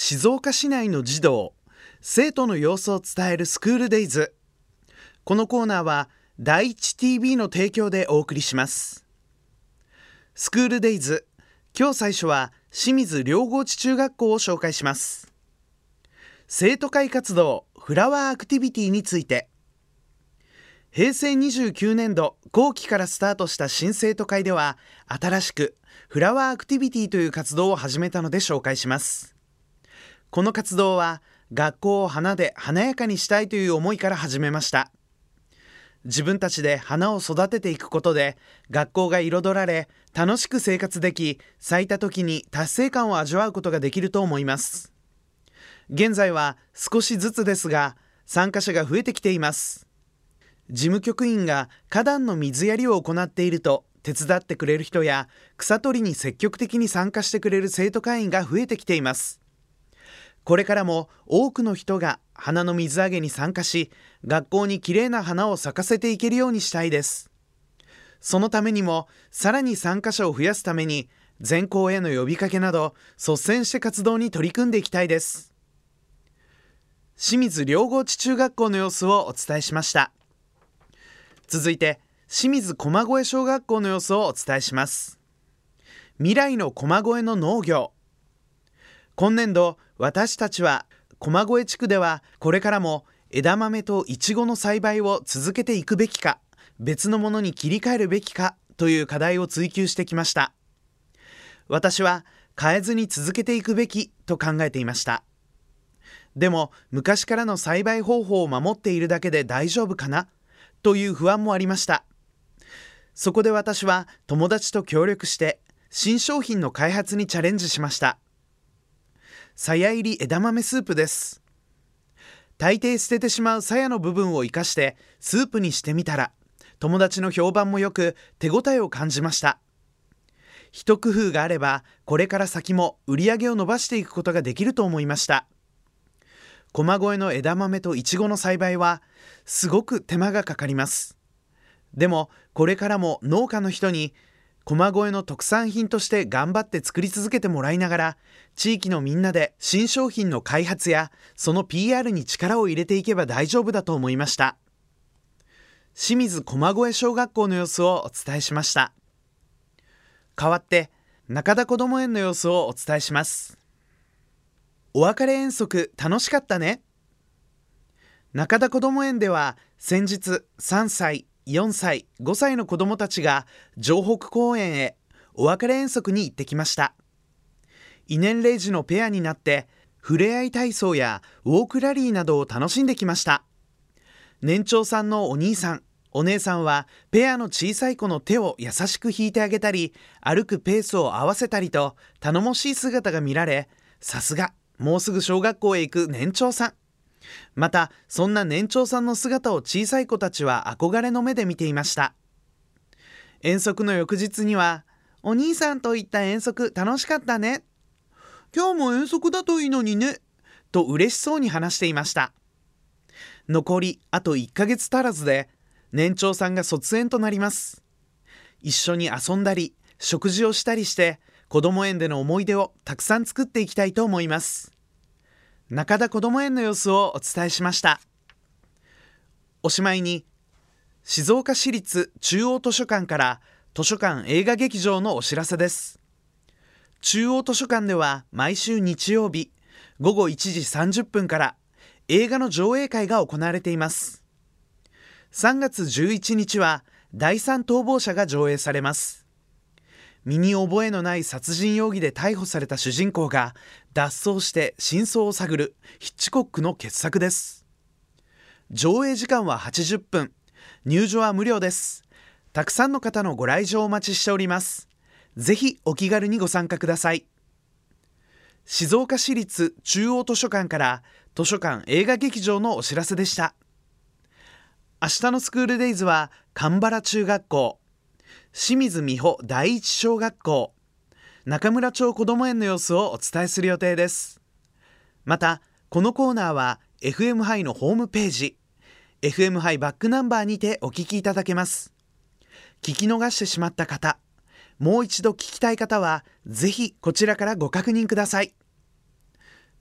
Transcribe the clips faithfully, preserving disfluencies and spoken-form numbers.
静岡市内の児童、生徒の様子を伝えるスクールデイズ。このコーナーは第一 ティービー の提供でお送りします。スクールデイズ、今日最初は清水両河内中学校を紹介します。生徒会活動フラワーアクティビティについて。へいせいにじゅうきゅうねんど後期からスタートした新生徒会では、新しくフラワーアクティビティという活動を始めたので紹介します。この活動は学校を花で華やかにしたいという思いから始めました。自分たちで花を育てていくことで学校が彩られ、楽しく生活でき、咲いた時に達成感を味わうことができると思います。現在は少しずつですが参加者が増えてきています。事務局員が花壇の水やりを行っていると手伝ってくれる人や、草取りに積極的に参加してくれる生徒会員が増えてきています。これからも多くの人が花の水揚げに参加し、学校にきれいな花を咲かせていけるようにしたいです。そのためにもさらに参加者を増やすために、全校への呼びかけなど率先して活動に取り組んでいきたいです。清水両河内中学校の様子をお伝えしました。続いて清水駒越小学校の様子をお伝えします。未来の駒越の農業。今年度、私たちは駒越地区ではこれからも枝豆とイチゴの栽培を続けていくべきか、別のものに切り替えるべきかという課題を追求してきました。私は変えずに続けていくべきと考えていました。でも昔からの栽培方法を守っているだけで大丈夫かなという不安もありました。そこで私は友達と協力して新商品の開発にチャレンジしました。さや入り枝豆スープです。大抵捨ててしまうさやの部分を生かしてスープにしてみたら、友達の評判も良く手応えを感じました。一工夫があればこれから先も売り上げを伸ばしていくことができると思いました。駒越の枝豆とイチゴの栽培はすごく手間がかかります。でもこれからも農家の人に駒越の特産品として頑張って作り続けてもらいながら、地域のみんなで新商品の開発やその ピーアール に力を入れていけば大丈夫だと思いました。清水駒越小学校の様子をお伝えしました。代わって中田こども園の様子をお伝えします。お別れ遠足楽しかったね。中田こども園では先日さんさい、よんさい、ごさいの子どもたちが城北公園へお別れ遠足に行ってきました。異年齢児のペアになってふれあい体操やウォークラリーなどを楽しんできました。年長さんのお兄さん、お姉さんはペアの小さい子の手を優しく引いてあげたり、歩くペースを合わせたりと頼もしい姿が見られ、さすがもうすぐ小学校へ行く年長さん。またそんな年長さんの姿を小さい子たちは憧れの目で見ていました。遠足の翌日には、お兄さんと行った遠足楽しかったね、今日も遠足だといいのにね、と嬉しそうに話していました。残りあといっかげつ足らずで年長さんが卒園となります。一緒に遊んだり食事をしたりして子ども園での思い出をたくさん作っていきたいと思います。中田こども園の様子をお伝えしました。おしまいに、静岡市立中央図書館から図書館映画劇場のお知らせです。中央図書館では毎週日曜日ごごいちじさんじゅっぷんから映画の上映会が行われています。さんがつじゅういちにちは第三逃亡者が上映されます。身に覚えのない殺人容疑で逮捕された主人公が脱走して真相を探るヒッチコックの傑作です。上映時間ははちじゅっぷん、入場は無料です。たくさんの方のご来場お待ちしております。ぜひお気軽にご参加ください。静岡市立中央図書館から図書館映画劇場のお知らせでした。明日のスクールデイズは蒲原中学校、清水美穂第一小学校、中村町こども園の様子をお伝えする予定です。またこのコーナーは エフエム ハイのホームページ、 エフエム ハイバックナンバーにてお聞きいただけます。聞き逃してしまった方、もう一度聞きたい方はぜひこちらからご確認ください。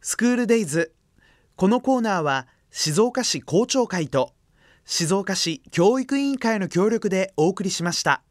スクールデイズ。このコーナーは静岡市校長会と静岡市教育委員会の協力でお送りしました。